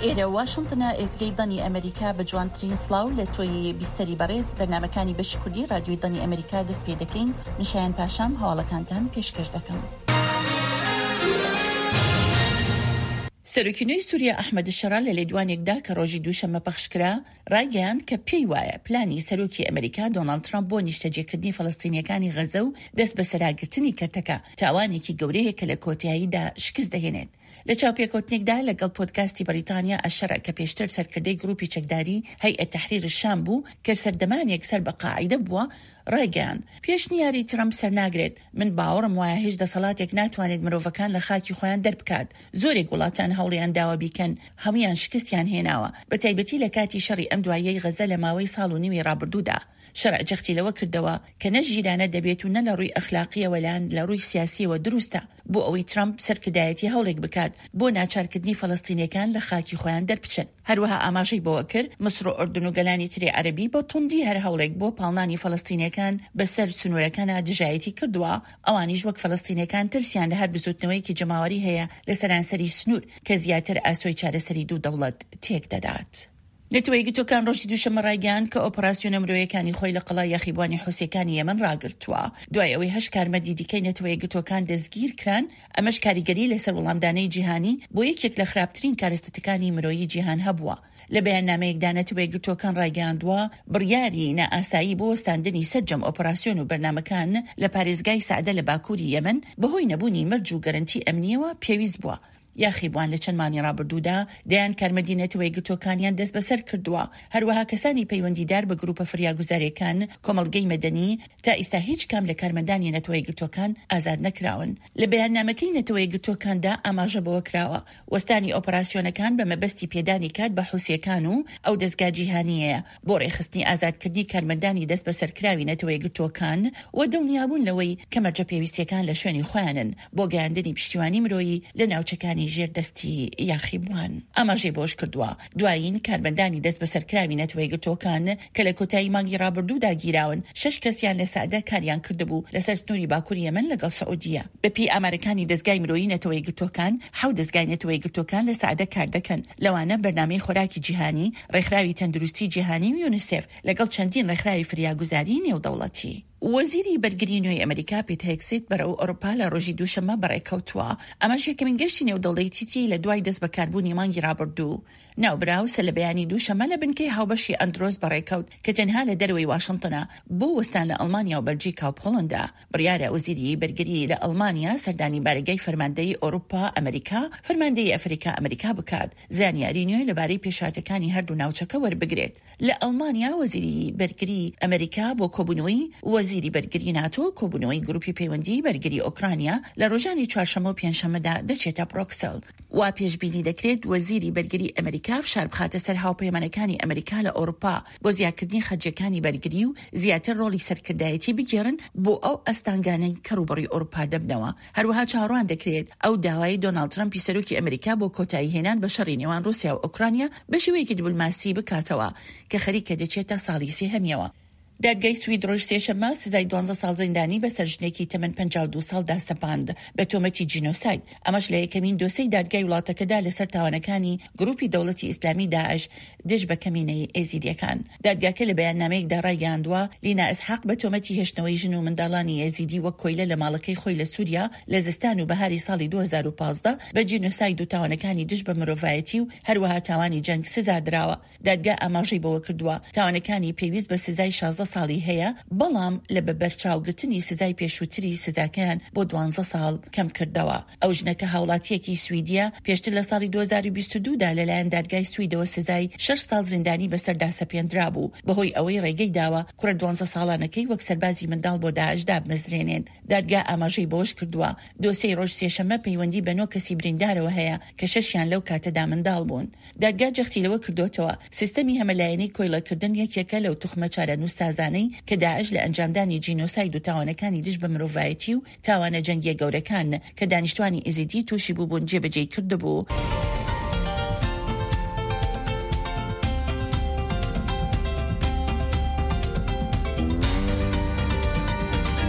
ئێرە واشنتنە ئێزگەی دەنی ئەمریکا بە جوانترین سڵاو لە تۆی بیستەری بەڕێز بەرنامەکانی بەشی کوردی رادیۆی دەنی ئەمریکا دەست پێ دەکەین. نشایان پاشام هەواڵەکانتان پێشکەش دەکەم. سەرۆکی نوێی سووریا ئەحمەد شەرا لە لێدوانێکدا کە ڕۆژی دووشەممە پەخشکرا ڕایگەیاند کە پێی وایە پلانی سەرۆکی ئەمریکا دۆناڵد ترامپ بۆ نیشتەجێکردنی فەڵەستینیەکانی غەزە و دەست بە سەراگرتنی کەرتەکە تاوانێکی گەورەیە کە لە کۆتاییدا شکست دەهێنێت. لە چاوپێکوتنێکدا لەگەڵ پۆدکاستی بەریتانیا ئەشەرە کە پێشتر سەرکردەی گروپی چەکداری هەیئەت تەحریر الشام بوو کە سەردەمانێک سەر بە قاعیدە بووە، ڕایگەیان پێشنیاری ترامپ سەرناگرێت. من باوەڕم وایە هیچ دەسەڵاتێک ناتوانێت مرۆڤەکان لە خاکی خۆیان دەربکات. زۆرێک وڵاتان هەوڵیان داوە بیکەن، هەمویان شکستیان هێناوە، بە تایبەتی لە کاتی شەڕی ئەم دوایەی غەزە لە ماوەی ساڵ و نیوی ڕابردوودا. شەرع جەختی لەوە کردەوە کە نە ژیرانە دەبێت و نە لە ڕووی ئەخلاقیەوە لەن لە ڕووی سیاسیەوە دروستە بۆ ئەوەی ترامپ سەرکردایەتی هەوڵێک بکات بۆ ناچارکردنی فەڵەستینیەکان لە خاکی خۆیان دەربچن. هەروەها ئاماژەی بۆوە کرد مسر و ئوردن و گەلانی تری عەرەبی بۆ توندی هەر هەوڵێک بۆ پاڵنانی فەڵەستینیەکان بەسەر سنوورەکانە دژایەتی کردووە. ئەوانیش وەک فەڵەستینیەکان ترسیان لە هەر بزوتنەوەیکی جەماوەری هەیە لە سەرانسەری سنوور کە زیاتر ئاسۆی چارەسەری دوو دەوڵەت تێک دەدات. نەتەوەی گرتوەکان ڕۆژی دووشەممە ڕایگەیاند کە ئۆپەراسیۆنە مرۆیەکانی خۆی لە قەڵای یاخیبوانی حوسیەکانی یەمەن ڕاگرتووە دوای ئەوەی 8 کارمەندی دیکەی نەتەوەی گرتوەکان دەستگیر کران. ئەمەش کاریگەری لەسەر وەڵامدانەی جیهانی بۆ یەکێک لە خراپترین کارستەتەکانی مرۆیی جیهان هەبووە. لە بەیاننامەیەکدا نەتەوەی گرتوەکان ڕایگەیاندووە بڕیاری نائاسایی بۆ وەستاندنی سەرجەم ئۆپەراسیۆن و بەرنامەکان لە پارێزگای سەعدە لە باکووری یەمەن بەهۆی نەبوونی مەرج و گەرنتی ئەمنیەوە پێویست بووە. یاخیبوان لە چەند مانی ڕابردوودا دەیان کارمەندی نەتەوەی گرتوەکانیان دەست بەسەر کردووە. هەروەها کەسانی پەیوەندیدار بە گروپە فریاگوزاریەکان کۆمەڵگەی مەدەنی تا ئێستا هیچ کام لە کارمەندانی نەتەوەی گرتوەکان ئازاد نەکراون. لە بەیاننامەکەی نەتەوەی گرتوەکاندا ئاماژە بەوە کراوە وەستانی ئۆپەراسیۆنەکان بە مەبەستی پێدانی کات بە حوسیەکان و ئەو دەستگا جیهانیەیە بۆ ڕێخستنی ئازادکردنی کارمەندانی دەست بەسەرکراوی نەتەوەی گرتوەکان و دڵنیابوون لەوەی کە مەرجە پێویستیەکان لە شوێنی خۆیانن بۆ گەیاندنی پشتیوانی مرۆیی لە ناوچەکانی ژێردەستی یاخیبوان. ئاماژەی بۆش کردووە دوایین کارمەندانی دەست بەسەرکراوی نەتەوەی گرتوەکان کە لە کۆتایی مانگی ڕابردوودا گیراون 6 کەسیان لە سەعدە کاریان کردبوو لەسەر سنووری باکووری یەمەن لەگەڵ سعودیە. بەپی ئامارەکانی دەستگای مرۆیی نەتەوەی گرتوەکان 7 دەستگای نەتەوەی گرتوەکان لە سەعدە کار دەکەن. لەوانە بەرنامەی خۆراکی جیهانی، ڕێکخراوی تەندروستی جیهانی و یونیسف لەگەڵ چەندین ڕێکخراوی فریاگوزاری نێودەوڵەتی. وەزیری بەرگری نوێی ئەمریکا پیت هێگسێت بەرەو ئەوروپا لە ڕۆژی دووشەممە بەڕێکەوتووە. ئەمەش یەکەمین گەشتی نێودەوڵەتیی لە دوای دەست بەکاربوونی مانگی ڕابردوو. ناوبراوسە لە بەیانی دووشەممە لە بنکەی هاوبەشی ئەندرۆز بەڕێکەوت کە تەنها لە دەروی واشنتنە بۆ وەستان لە ئەڵمانیا و بەلجیکا و پۆڵەندا. بڕیارە وەزیری بەرگری لە ئەڵمانیا سەردانی بارگەی فەرماندەی ئەوروپا ئەمریکا فەرماندەی ئەفریقا ئەمریکا بکات زانیاری نوێ لەبارەی پێشاتەکانی هەردوو ناوچەکە وەربگرێت. لە ئەڵمانیا وەزیری بەرگری ئەمریکا بۆ کۆبوونەوەی وەزیری بەرگری ناتۆ کۆبوونەوەی گروپی پەیوەندی بەرگری ئۆکرانیا لە ڕۆژانی چوارشەممە و پێنجشەممەدا دەچێتە بڕۆکسل. وا پێشبینی دەکرێت وەزیری بەرگری ئەمریکا فشار بخاتە سەر هاوپەیمانەکانی ئەمریکا لە ئەوروپا بۆ زیادکردنی خەرجەکانی بەرگری و زیاتر ڕۆڵی سەرکردایەتی بگێڕن بۆ ئەو ئەستانگانەی کەڕوبەڕی ئەوروپا دەبنەوە. هەروەها چاڕوان دەکرێت ئەو داوای دۆناڵد ترامپی سەرۆکی ئەمریکا بۆ کۆتایی هێنان بە شەڕی نێوان رووسیا و ئۆکرانیا بە شێوەیەکی دیپلۆماسی بکاتەوە کە خەریکە دەچێتە ساڵی سێهەمیەوە. دادگای سوید ڕۆژ سێشەممە سزای 12 ساڵ زیندانی بەسەر ژنێکی تەمەن 52 ساڵدا سەپاند بە تۆمەتی جینۆساید. ئەمەش لە یەکەمین دۆسەی دادگای وڵاتەکەدا لەسەر تاوانەکانی گروپی دەوڵەتی ئیسلامی داعش دژ بە کەمینەی ئێزیدیەکان. دادگاکە لە بەیاننامەیەکدا ڕایگەیاندووە لینا ئیسحاق بە تۆمەتی هێشتنەوەی ژن و منداڵانی ئێزیدی وەک کۆیلە لە ماڵەکەی خۆی لە سووریا لە زستان و بەهاری ساڵی 2015 بە جینۆساید و تاوانەکانی دژ بە مرۆڤایەتی و هەروەها تاوانی جەنگ سزا درراوە. دادگا ئاماژەی بەوە کردووە تاوانەکانی پێویست بە سزای 16 ساڵی هەیە، بەڵام لە بەبەرچاوگرتنی سزای پێشووتری سزاکەیان بۆ 12 ساڵ کەم کردەوە. ئەو ژنەکە هاوڵاتیەکی سویدیە پێشتر لە ساڵی 2022دا لەلایەن دادگای سویدەوە سزای 6 ساڵ زیندانی بەسەردا سەپێنرا بوو بەهۆی ئەوەی ڕێگەی داوە کوڕە 12 ساڵانەکەی وەک سەربازی منداڵ بۆ داعش دابمەزرێنێن. دادگا ئاماژەی بۆش کردووە دۆسەی ڕۆژ سێشەممە پەیوەندی بە 9 کەسی بریندارەوە هەیە کە 6یان لەو کاتەدا منداڵ بوون. دادگا جەختی لەوە کردوتەوە سیستەمی هەمەلایەنی کۆیلەکردن یەکێکە لەو توخمە چارەنووسسازانەی کە داعش لە ئەنجامدانی جینۆساید و تاوانەکانی دژ بە مرۆڤایەتی و تاوانە جەنگیە گەورەکان کە دانیشتوانی ئێزیدی تووشی بوون جێبەجێ کردبوو.